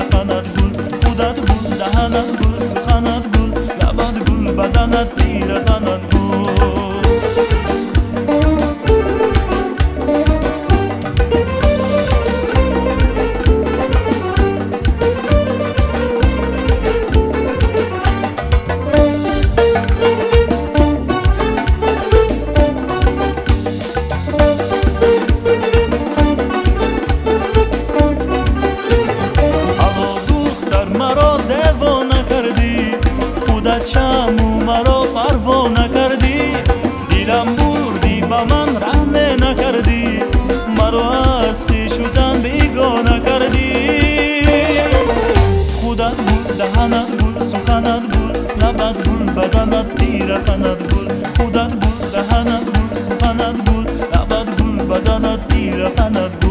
پیرهنت گل، خودت گل، دهنت گل، سخنت گل، لبت گل، بدنت پیرهنت گل. چمو مرا پروا نکردی، دیلم بردی با من رحم نکردی، مرا از خویشتن بیگانه کردی. خودت گل، دهنت گل، سخنت گل، لبت گل، بدنت پیرهنت گل، خودت گل، دهنت گل، سخنت گل، لبت گل، بدنت پیرهنت گل.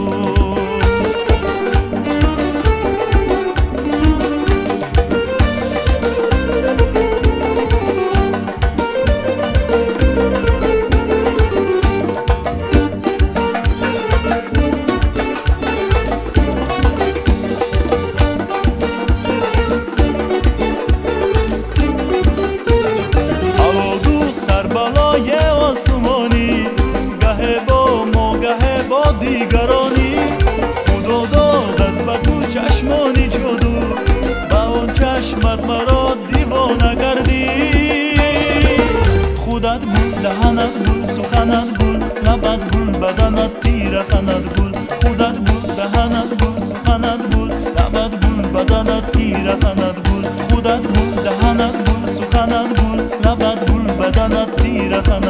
دیگرانی خدا داد از بدو چشمانی جادو، با اون چشمت مرا دیوانه کردی. خودت گل، دهنت گل، سخنت گل، لبت گل، بدنت پیرهنت گل، خودت گل، دهنت گل، سخنت گل، لبت گل، بدنت پیرهنت گل، خودت گل، دهنت گل، سخنت گل، لبت گل، بدنت پیرهنت